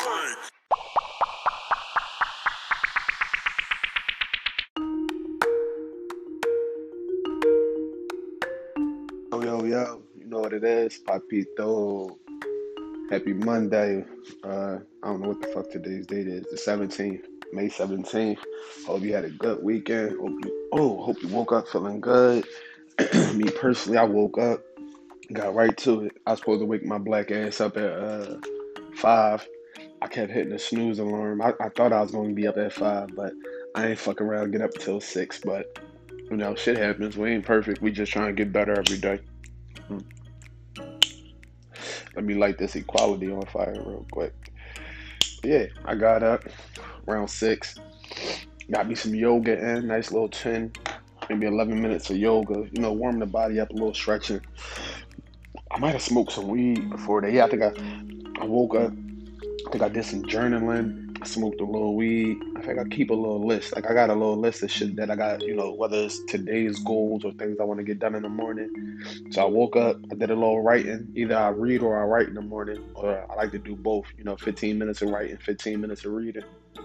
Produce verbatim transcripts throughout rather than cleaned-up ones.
Yo, yo, yo, you know what it is, Papito. Happy Monday. Uh, I don't know what the fuck today's date is. The seventeenth, May seventeenth. Hope you had a good weekend. Hope you, oh, hope you woke up feeling good. Me personally, I woke up, got right to it. I was supposed to wake my black ass up at uh five. I kept hitting the snooze alarm. I, I thought I was going to be up at five, but I ain't fucking around, get up till six. But, you know, shit happens. We ain't perfect. We just trying to get better every day. Hmm. Let me light this equality on fire real quick. Yeah, I got up around six. Got me some yoga in, nice little ten, maybe eleven minutes of yoga. You know, warm the body up, a little stretching. I might have smoked some weed before that. Yeah, I think I, I woke up. I think I did some journaling. I smoked a little weed. I think I keep a little list. Like I got a little list of shit that I got, you know, whether it's today's goals or things I want to get done in the morning. So I woke up, I did a little writing. Either I read or I write in the morning, or I like to do both. You know, fifteen minutes of writing, fifteen minutes of reading.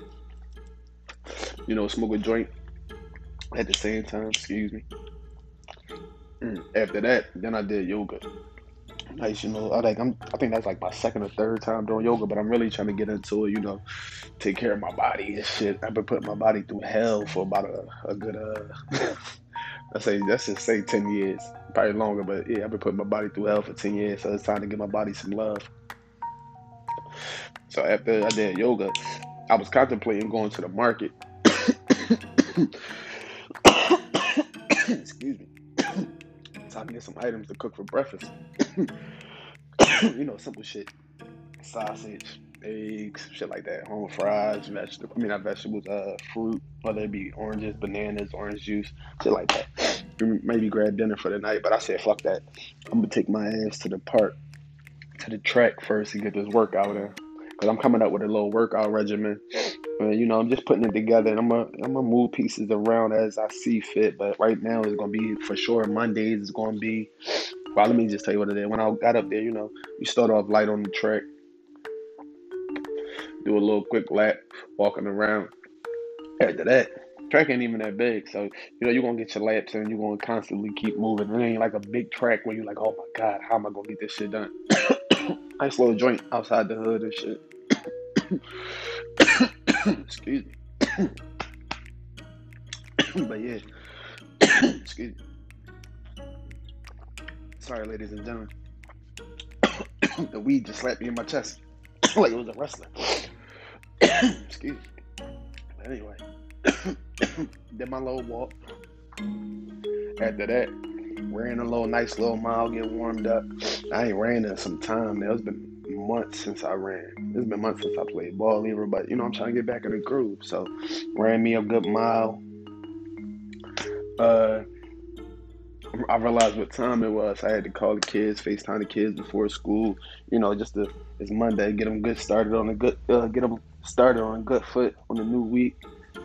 You know, smoke a joint at the same time. Excuse me. Mm. After that, then I did yoga. Nice, you know. I like I'm. I think that's like my second or third time doing yoga, but I'm really trying to get into it. You know, take care of my body and shit. I've been putting my body through hell for about a, a good uh. I say let's just say ten years, probably longer, but yeah, I've been putting my body through hell for ten years, so it's time to give my body some love. So after I did yoga, I was contemplating going to the market. Excuse me. Time to get some items to cook for breakfast. You know, simple shit. Sausage, eggs, shit like that. Home fries, vegetables. I mean, not vegetables, uh, fruit, whether it be oranges, bananas, orange juice, shit like that. Maybe grab dinner for the night, but I said, fuck that. I'm gonna take my ass to the park, to the track first and get this workout in. Cause I'm coming up with a little workout regimen. And, you know, I'm just putting it together, and I'm gonna I'm gonna move pieces around as I see fit. But right now, it's gonna be for sure Mondays. It's gonna be. Well, let me just tell you what it is. When I got up there, you know, you start off light on the track, do a little quick lap, walking around. After that, track ain't even that big, so you know you're gonna get your laps in. You're gonna constantly keep moving. It ain't like a big track where you're like, oh my god, how am I gonna get this shit done? Nice little joint outside the hood and shit. Excuse me. But yeah, excuse me. Sorry, ladies and gentlemen. The weed just slapped me in my chest like it was a wrestler. Excuse me. But anyway, did my little walk. After that, ran a little nice little mile, get warmed up. I ain't ran in some time now. It's been months since I ran. It's been months since I played ball either, but you know I'm trying to get back in the groove. So ran me a good mile. Uh, I realized what time it was. I had to call the kids, FaceTime the kids before school. You know, just to, it's Monday, get them good started on a good, uh, get them started on a good foot on the new week.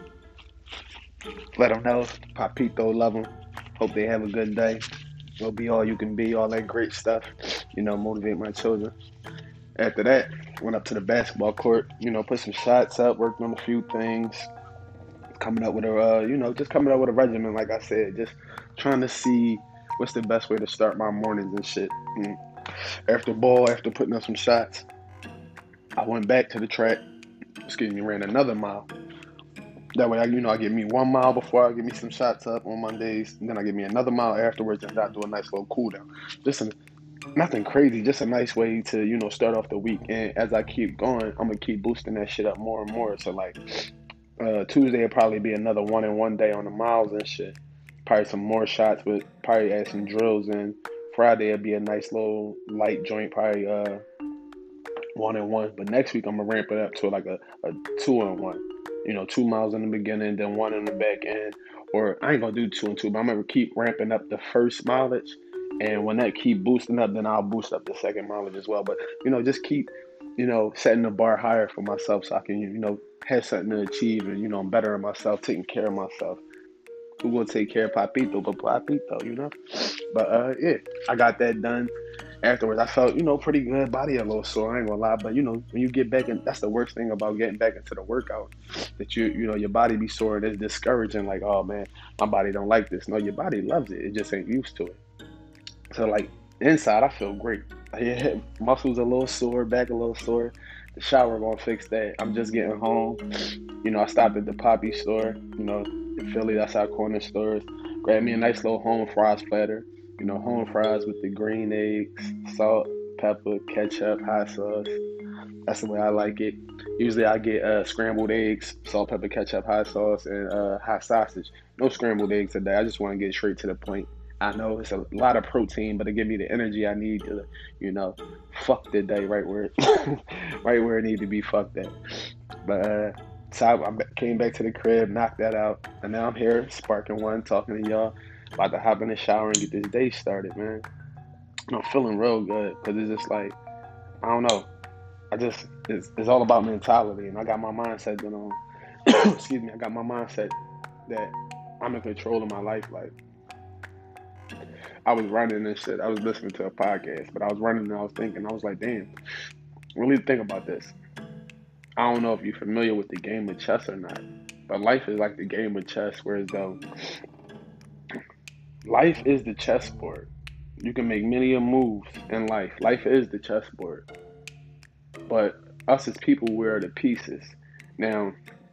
Let them know, Papito, love them. Hope they have a good day. Go be all you can be, all that great stuff. You know, motivate my children. After that, went up to the basketball court. You know, put some shots up, worked on a few things. Coming up with a, uh, you know, just coming up with a regimen. Like I said, just trying to see what's the best way to start my mornings and shit. And after ball, after putting up some shots, I went back to the track. Excuse me, ran another mile. That way, I, you know, I get me one mile before I get me some shots up on Mondays, and then I get me another mile afterwards, and I do a nice little cool down. Just a, nothing crazy, just a nice way to, you know, start off the week. And as I keep going, I'm gonna keep boosting that shit up more and more. So like, uh, Tuesday will probably be another one in one day on the miles and shit. Probably some more shots, but probably add some drills in. Friday will be a nice little light joint, probably uh one and one. But next week I'm gonna ramp it up to like a, a two and one. You know, two miles in the beginning, then one in the back end. Or I ain't gonna do two and two, but I'm gonna keep ramping up the first mileage. And when that keep boosting up, then I'll boost up the second mileage as well. But you know, just keep, you know, setting the bar higher for myself so I can, you know, have something to achieve and, you know, I'm bettering myself, taking care of myself. Who gonna take care of Papito but Papito, you know? But uh yeah, I got that done. Afterwards, I felt, you know, pretty good, body a little sore, I ain't gonna lie. But, you know, when you get back in, that's the worst thing about getting back into the workout, that you, you know, your body be sore and it's discouraging, like, oh man, my body don't like this. No, your body loves it. It just ain't used to it. So, like, inside, I feel great. Yeah, muscles a little sore, back a little sore. The shower gonna fix that. I'm just getting home. You know, I stopped at the Poppy store, you know, in Philly, that's our corner stores. Grabbed me a nice little home fries platter. You know, home fries with the green eggs, salt, pepper, ketchup, hot sauce. That's the way I like it. Usually I get uh, scrambled eggs, salt, pepper, ketchup, hot sauce, and uh, hot sausage. No scrambled eggs today. I just want to get straight to the point. I know it's a lot of protein, but it give me the energy I need to, you know, fuck the day right where, it, right where it need to be fucked at. But uh, so I, I came back to the crib, knocked that out, and now I'm here sparking one, talking to y'all. About to hop in the shower and get this day started, man. I'm feeling real good because it's just like, I don't know. I just it's, it's all about mentality, and I got my mindset that on. Excuse me, I got my mindset that I'm in control of my life. Like, I was running and shit. I was listening to a podcast, but I was running and I was thinking. I was like, damn, really think about this. I don't know if you're familiar with the game of chess or not, but life is like the game of chess, whereas though life is the chessboard. You can make many a moves in life. Life is the chessboard, but us as people, we're the pieces. Now,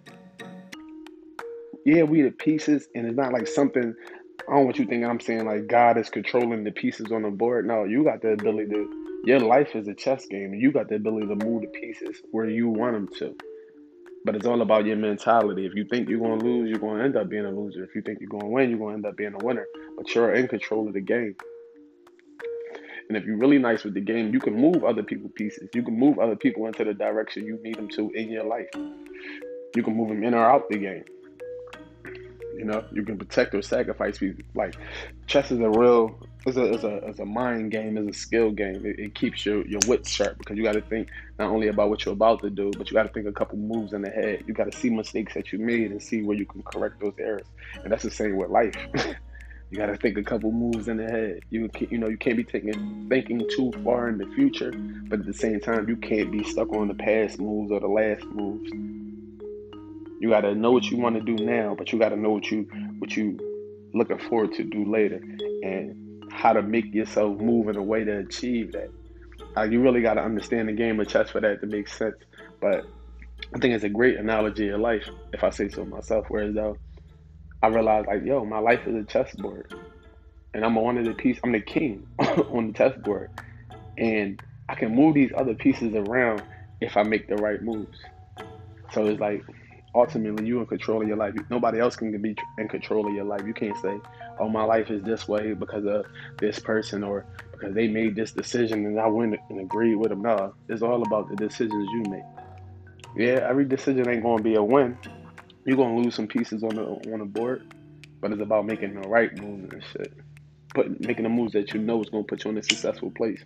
yeah, we the pieces, and it's not like something. I don't want you thinking I'm saying like God is controlling the pieces on the board. No, you got the ability to. Your life is a chess game, and you got the ability to move the pieces where you want them to. But it's all about your mentality. If you think you're gonna lose, you're gonna end up being a loser. If you think you're gonna win, you're gonna end up being a winner. But you're in control of the game. And if you're really nice with the game, you can move other people's pieces. You can move other people into the direction you need them to in your life. You can move them in or out the game. You know, you can protect or sacrifice people. Like, chess is a real, it's a, it's a, it's a mind game, it's a skill game. It, it keeps your, your wits sharp because you got to think not only about what you're about to do, but you got to think a couple moves in the head. You got to see mistakes that you made and see where you can correct those errors. And that's the same with life. You got to think a couple moves in the head. You can, you know, you can't be taking thinking too far in the future, but at the same time, you can't be stuck on the past moves or the last moves. You gotta know what you want to do now, but you gotta know what you what you looking forward to do later, and how to make yourself move in a way to achieve that. Uh, you really gotta understand the game of chess for that to make sense. But I think it's a great analogy of life, if I say so myself. Whereas though I realized like, yo, my life is a chessboard, and I'm one of the pieces. I'm the king on the chessboard, and I can move these other pieces around if I make the right moves. So it's like ultimately you in control of your life. Nobody else can be in control of your life. You can't say, "Oh, my life is this way because of this person or because they made this decision and I went and agreed with them." No, it's all about the decisions you make. Yeah, every decision ain't gonna be a win. You're gonna lose some pieces on the on the board, but it's about making the right moves and shit. Put making the moves that you know is gonna put you in a successful place.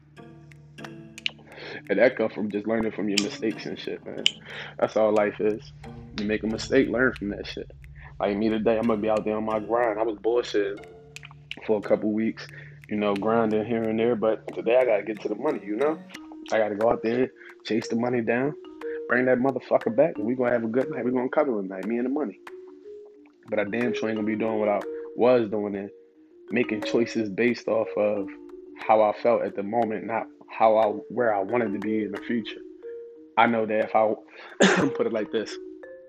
And that comes from just learning from your mistakes and shit, man. That's all life is. You make a mistake, learn from that shit. Like me today, I'm gonna be out there on my grind. I was bullshitting for a couple weeks, you know, grinding here and there. But today I gotta get to the money, you know. I gotta go out there, chase the money down, bring that motherfucker back, and we gonna have a good night. We gonna cuddle tonight, me and the money. But I damn sure ain't gonna be doing what I was doing and making choices based off of how I felt at the moment, not how I where I wanted to be in the future. I know that if I put it like this,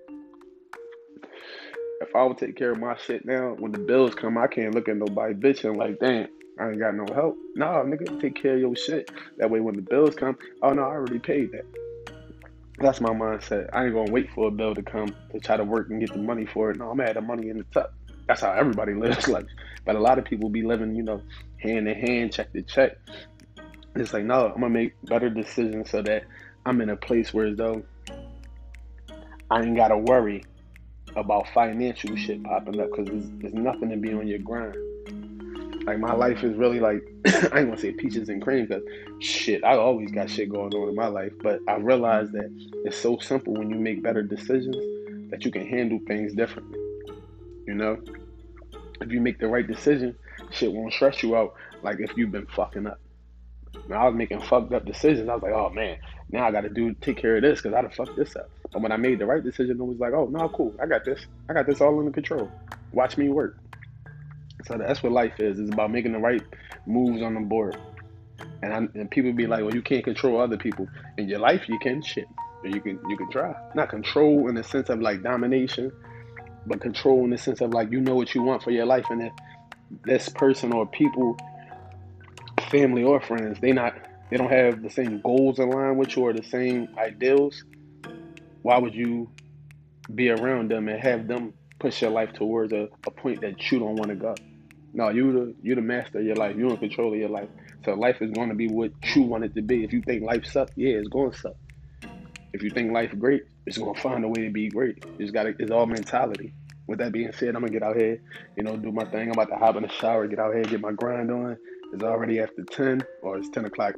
if I would take care of my shit now, when the bills come, I can't look at nobody bitching like, damn, I ain't got no help. Nah, nigga, take care of your shit. That way when the bills come, oh no, I already paid that. That's my mindset. I ain't gonna wait for a bill to come to try to work and get the money for it. No, I'm gonna have the money in the tuck. That's how everybody lives. Like, but a lot of people be living, you know, hand in hand, check to check. It's like, no, I'm gonna make better decisions so that I'm in a place where as though I ain't gotta worry about financial shit popping up because there's, there's nothing to be on your grind. Like my life is really like I ain't gonna say peaches and cream because shit, I always got shit going on in my life. But I realized that it's so simple when you make better decisions that you can handle things differently. You know, if you make the right decision, shit won't stress you out like if you've been fucking up. When I was making fucked up decisions, I was like, oh man, now I got to do take care of this because I done fucked this up. But when I made the right decision, it was like, oh no, cool, I got this. I got this all under control. Watch me work. So that's what life is. It's about making the right moves on the board. And, I, and people be like, well, you can't control other people. In your life, you can shit. You can you can try. Not control in the sense of like domination, but control in the sense of like you know what you want for your life, and if this person or people, family or friends, they not they don't have the same goals in line with you or the same ideals, why would you be around them and have them push your life towards a, a point that you don't want to go? No, you the you the master of your life. You in control of your life. So life is going to be what you want it to be. If you think life sucks, yeah, it's going to suck. If you think life great, it's going to find a way to be great. You just got to, it's all mentality. With that being said, I'm going to get out here, you know, do my thing. I'm about to hop in the shower, get out here, get my grind on. It's already after ten, or it's ten o'clock.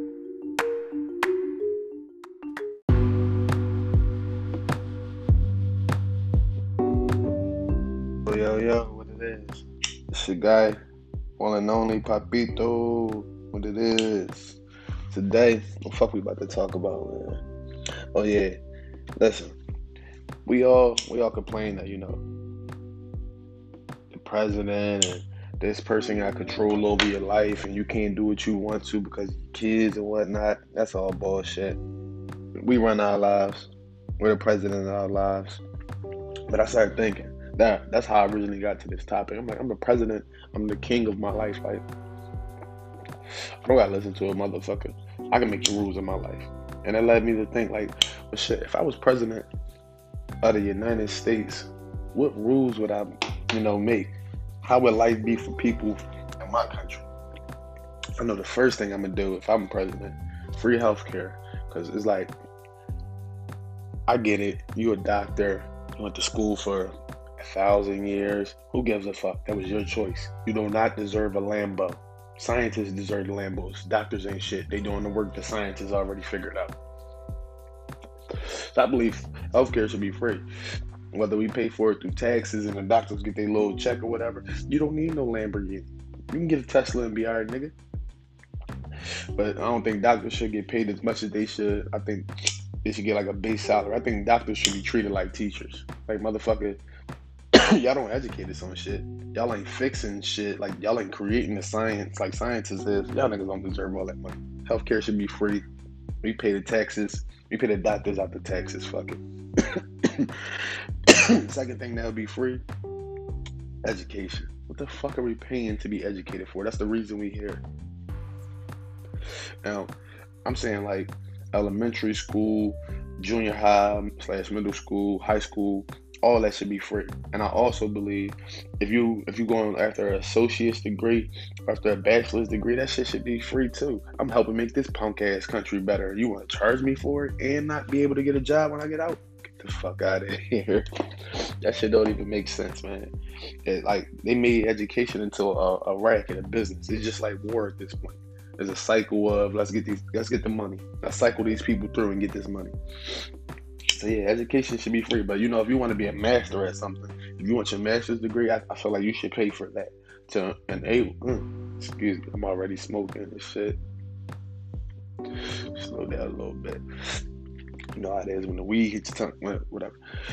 Yo, yo, what it is? It's your guy, one and only Papito. What it is? Today, what the fuck we about to talk about, man? Oh yeah, listen. We all we all complain that, you know, the president and this person got control over your life and you can't do what you want to because your kids and whatnot. That's all bullshit. We run our lives. We're the president of our lives. But I started thinking that that's how I originally got to this topic. I'm like, I'm the president. I'm the king of my life. Like, I don't gotta listen to a motherfucker. I can make the rules of my life. And it led me to think like, well, shit, if I was president of the United States, what rules would I, you know, make? How would life be for people in my country? I know the first thing I'm gonna do if I'm president, free healthcare. Cause it's like, I get it. You a doctor, you went to school for a thousand years. Who gives a fuck? That was your choice. You do not deserve a Lambo. Scientists deserve Lambos. Doctors ain't shit. They doing the work the scientists already figured out. So I believe healthcare should be free. Whether we pay for it through taxes and the doctors get their little check or whatever, you don't need no Lamborghini. You can get a Tesla and be alright, nigga. But I don't think doctors should get paid as much as they should. I think they should get like a base salary. I think doctors should be treated like teachers. Like, motherfucker, y'all don't educate us on shit. Y'all ain't fixing shit. Like, y'all ain't creating the science like scientists is. Y'all niggas don't deserve all that money. Healthcare should be free. We pay the taxes. We pay the doctors out the taxes. Fuck it. Second thing that would be free, education. What the fuck are we paying to be educated for? That's the reason we here. Now, I'm saying like elementary school, junior high slash middle school, high school, all that should be free. And I also believe if you if you going after an associate's degree, after a bachelor's degree, that shit should be free too. I'm helping make this punk ass country better. You want to charge me for it and not be able to get a job when I get out? Get the fuck out of here. That shit don't even make sense, man. It, like, they made education into a, a racket, a business. It's just like war at this point. There's a cycle of let's get these, let's get the money. Let's cycle these people through and get this money. So yeah, education should be free. But you know, if you want to be a master at something, if you want your master's degree, I, I feel like you should pay for that to enable. Mm, excuse me, I'm already smoking and shit. Slow down a little bit. You know how it is when the weed hits your tongue, whatever.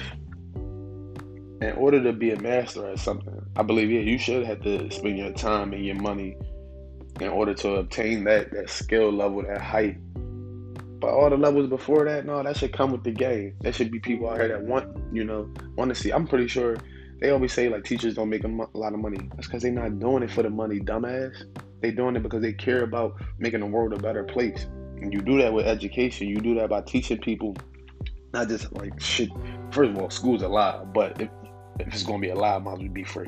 In order to be a master at something, I believe, yeah, you should have to spend your time and your money in order to obtain that, that skill level, that height. But all the levels before that, no, that should come with the game. There should be people out here that want, you know, want to see. I'm pretty sure they always say like teachers don't make a, mo- a lot of money. That's because they're not doing it for the money, dumbass. They doing it because they care about making the world a better place. And you do that with education. You do that by teaching people, not just like shit. First of all, school's a lie, but if, if it's gonna be a lie, it might as well be free.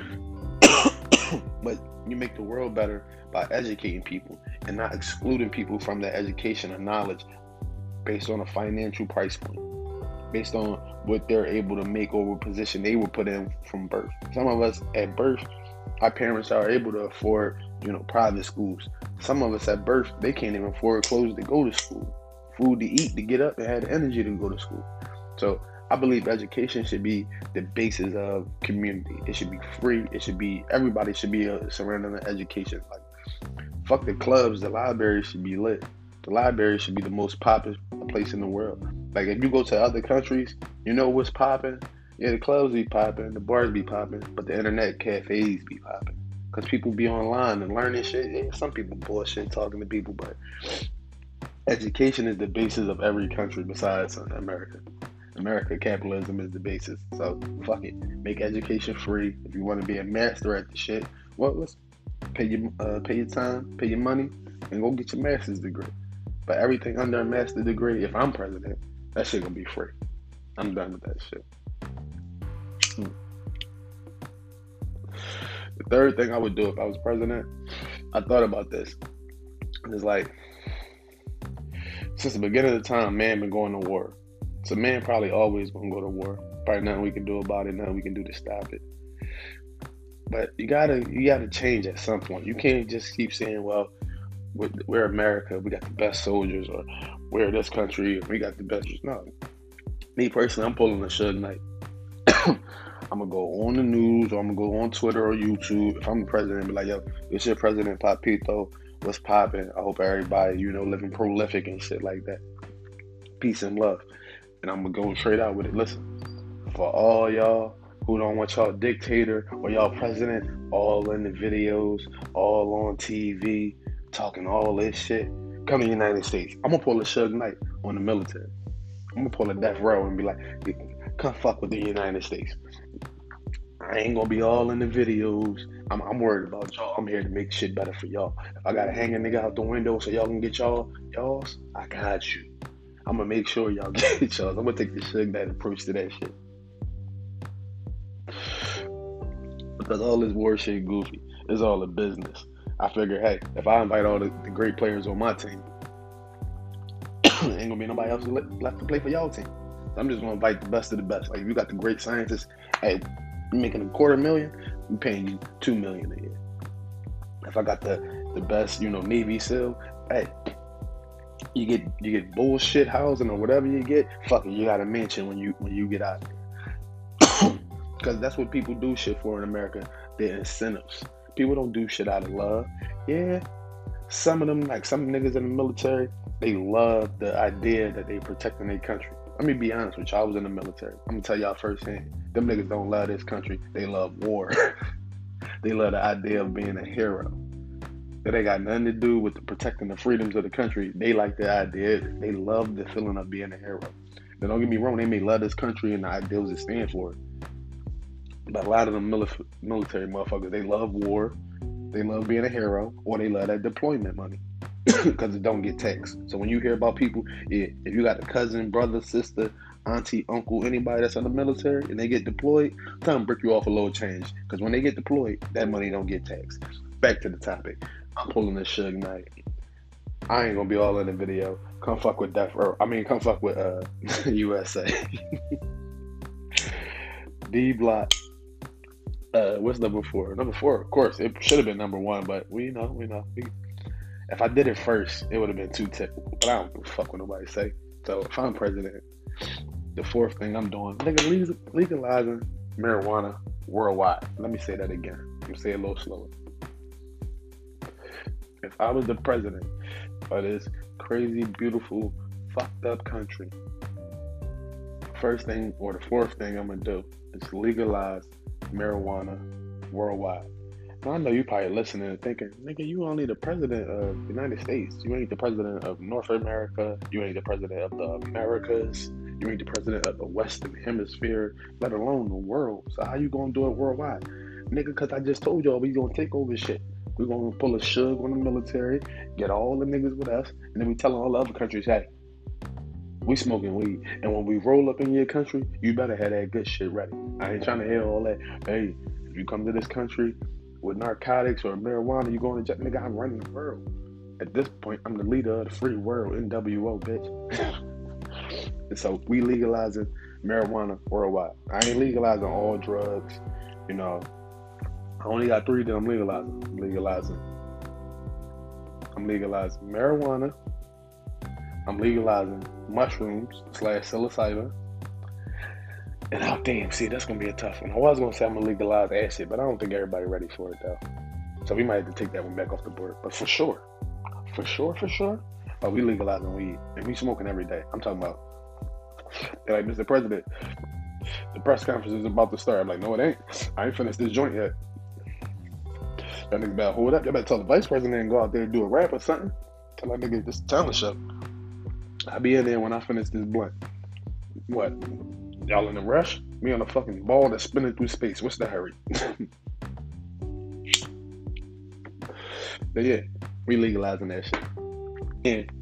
But you make the world better by educating people and not excluding people from their education and knowledge based on a financial price point, based on what they're able to make or what position they were put in from birth. Some of us at birth, our parents are able to afford, you know, private schools. Some of us at birth, they can't even afford clothes to go to school, food to eat, to get up and have the energy to go to school. So I believe education should be the basis of community. It should be free. It should be, everybody should be uh, surrounded in education. Like, Fuck the clubs. The library should be lit. The library should be the most popular place in the world. Like if you go to other countries, you know what's popping. Yeah, the clubs be popping, the bars be popping, but the internet cafes be popping. Cause people be online and learning shit. Yeah, some people bullshit talking to people, but education is the basis of every country besides America. America, capitalism is the basis. So fuck it. Make education free. If you want to be a master at the shit, well, let's pay your uh, pay your time, pay your money, and go get your master's degree. But everything under a master's degree, if I'm president, that shit gonna be free. I'm done with that shit. Hmm. The third thing I would do if I was president, I thought about this. It's like since the beginning of the time, man been going to war. So man probably always gonna go to war. Probably nothing we can do about it, nothing we can do to stop it. But you gotta you gotta change at some point. You can't just keep saying, well, we're, we're America, we got the best soldiers, or we're this country, we got the best. No. Me personally, I'm pulling a Suge Knight. I'm gonna go on the news, or I'm gonna go on Twitter or YouTube. If I'm the president, and be like, yo, this your President Papito, what's popping? I hope everybody, you know, living prolific and shit like that. Peace and love. And I'm gonna go straight out with it. Listen, for all y'all who don't want y'all dictator or y'all president all in the videos, all on T V, talking all this shit, come to the United States. I'm gonna pull a Suge Knight on the military. I'm gonna pull a Death Row and be like, come fuck with the United States. I ain't gonna be all in the videos. I'm, I'm worried about y'all. I'm here to make shit better for y'all. If I gotta hang a nigga out the window so y'all can get y'all, y'all's, I got you. I'm gonna make sure y'all get y'all. I'm gonna take the Suge Knight approach to that shit. Because all this war shit goofy. It's all a business. I figure, hey, if I invite all the, the great players on my team, ain't gonna be nobody else left to play for y'all team. So I'm just gonna invite the best of the best. Like if you got the great scientists, hey, you making a quarter million, I'm paying you two million a year. If I got the the best, you know, Navy SEAL, hey, you get you get bullshit housing or whatever you get, fuck it, you got a mansion when you when you get out there. Because that's what people do shit for in America. They're incentives. People don't do shit out of love. Yeah, some of them, like some niggas in the military, they love the idea that they protecting their country. Let me be honest with you. I was in the military. I'm gonna tell y'all firsthand. Them niggas don't love this country. They love war. They love the idea of being a hero. That ain't got nothing to do with the protecting the freedoms of the country. They like the idea. They love the feeling of being a hero. Now, don't get me wrong. They may love this country and the ideals it stands for. But a lot of the mili- military motherfuckers, they love war. They love being a hero, or they love that deployment money because it don't get taxed. So when you hear about people, yeah, if you got a cousin, brother, sister, auntie, uncle, anybody that's in the military and they get deployed, tell them break you off a little change because when they get deployed, that money don't get taxed. Back to the topic. I'm pulling the Suge Knight. I ain't gonna be all in the video. Come fuck with Death Row. I mean, come fuck with uh, U S A. D Block. Uh, what's number four? Number four, of course, it should have been number one, but we know, we know. We, if I did it first, it would have been too typical. But I don't give a fuck what nobody say. So if I'm president, the fourth thing I'm doing, nigga, legalizing marijuana worldwide. Let me say that again. Let me say it a little slower. If I was the president of this crazy, beautiful, fucked up country, first thing or the fourth thing I'm gonna do is legalize marijuana worldwide. Now I know you probably listening and thinking, nigga, you only the president of the United States. You ain't the president of North America. You ain't the president of the Americas. You ain't the president of the Western Hemisphere, let alone the world. So how you gonna do it worldwide? Nigga, because I just told y'all we gonna take over shit. We gonna pull a Suge on the military, get all the niggas with us, and then we telling all the other countries, hey, we smoking weed. And when we roll up in your country, you better have that good shit ready. I ain't trying to hear all that. Hey, if you come to this country with narcotics or marijuana, you going to jail. Nigga, I'm running the world. At this point, I'm the leader of the free world, N W O, bitch. And so we legalizing marijuana worldwide. I ain't legalizing all drugs. You know, I only got three that I'm legalizing. I'm legalizing. I'm legalizing marijuana. I'm legalizing mushrooms slash psilocybin. And oh damn, see, that's gonna be a tough one. I was gonna say I'm gonna legalize acid, but I don't think everybody ready for it though. So we might have to take that one back off the board. But for sure, for sure, for sure, oh, we legalizing weed and we smoking every day. I'm talking about, they're like, Mister President, the press conference is about to start. I'm like, no, it ain't. I ain't finished this joint yet. That nigga better hold up. You better tell the vice president and go out there and do a rap or something. Tell that nigga this talent show. I'll be in there when I finish this blunt. What? Y'all in a rush? Me on a fucking ball that's spinning through space. What's the hurry? But yeah, we legalizing that shit. And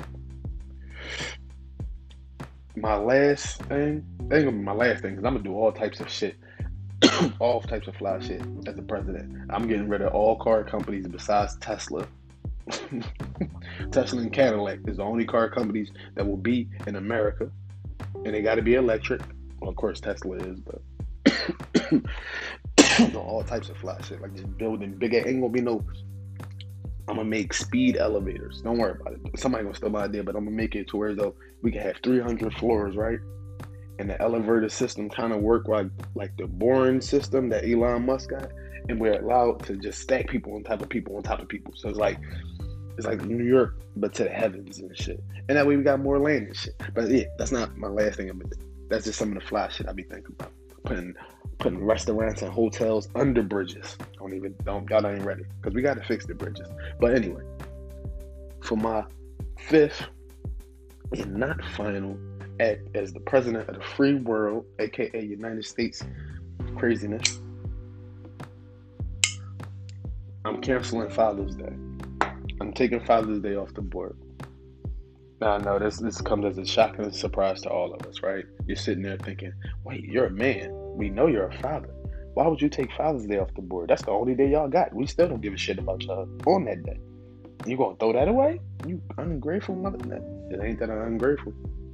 my last thing, that ain't gonna be my last thing, because I'm gonna do all types of shit. All types of fly shit as the president. I'm getting rid of all car companies besides Tesla. Tesla and Cadillac is the only car companies that will be in America. And they gotta be electric. Well, of course Tesla is, but all types of fly shit. Like just building big, ain't gonna be no, I'm gonna make speed elevators. Don't worry about it. Somebody gonna steal my idea, but I'm gonna make it to where though we can have three hundred floors, right? And the elevator system kind of work like like the boring system that Elon Musk got, and we're allowed to just stack people on top of people on top of people. So it's like it's like New York, but to the heavens and shit. And that way we got more land and shit. But yeah, that's not my last thing. I'm that's just some of the fly shit I be thinking about. Putting putting restaurants and hotels under bridges. Don't even don't y'all ain't ready because we got to fix the bridges. But anyway, for my fifth and not final act as the president of the free world, aka United States craziness, I'm canceling Father's Day. I'm taking Father's Day off the board. Now I know this this comes as a shocking surprise to all of us, right? You're sitting there thinking, wait, you're a man. We know you're a father. Why would you take Father's Day off the board? That's the only day y'all got. We still don't give a shit about y'all on that day. You gonna throw that away? You ungrateful mother? It ain't that I'm ungrateful.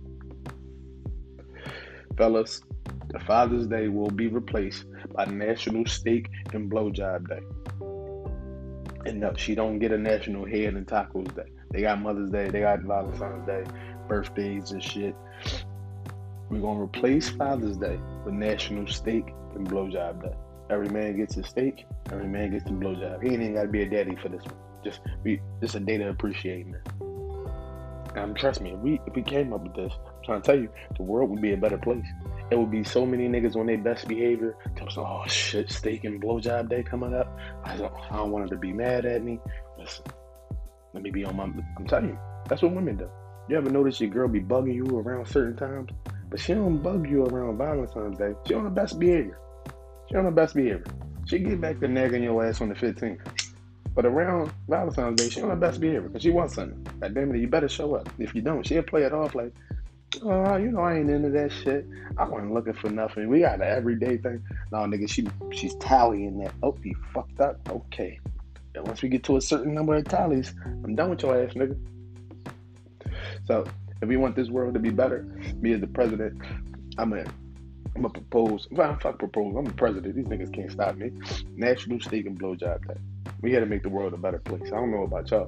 Fellas, the Father's Day will be replaced by National Steak and Blowjob Day. And no, she don't get a National Head and Tacos Day. They got Mother's Day, they got Valentine's Day, birthdays and shit. We're gonna replace Father's Day with National Steak and Blowjob Day. Every man gets a steak, every man gets a blowjob. He ain't even gotta be a daddy for this one. Just be just a day to appreciate man. And trust me, if we if we came up with this, I'm trying to tell you, the world would be a better place. It would be so many niggas on their best behavior. Oh shit, steak and blowjob day coming up. I don't, I don't want her to be mad at me. Listen, let me be on my. I'm telling you, that's what women do. You ever notice your girl be bugging you around certain times, but she don't bug you around Valentine's Day. She on her best behavior. She on her best behavior. She get back to nagging your ass on the fifteenth. But around Valentine's Day, she on her best behavior because she wants something. God damn it, you better show up. If you don't, she'll play it off like, oh, you know, I ain't into that shit. I wasn't looking for nothing. We got an everyday thing. No, nigga, she she's tallying that. Oh, you fucked up? Okay. And once we get to a certain number of tallies, I'm done with your ass, nigga. So, if we want this world to be better, me as the president, I'm gonna I'm gonna propose. Well, fuck propose. I'm the president. These niggas can't stop me. National Steak and Blowjob Day. We gotta make the world a better place. I don't know about y'all.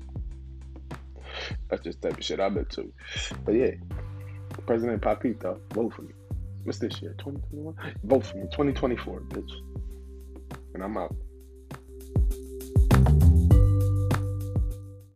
That's just the type of shit I've been to. But yeah, President Papito, vote for me. What's this year? twenty twenty-one? Vote for me. twenty twenty-four, bitch. And I'm out.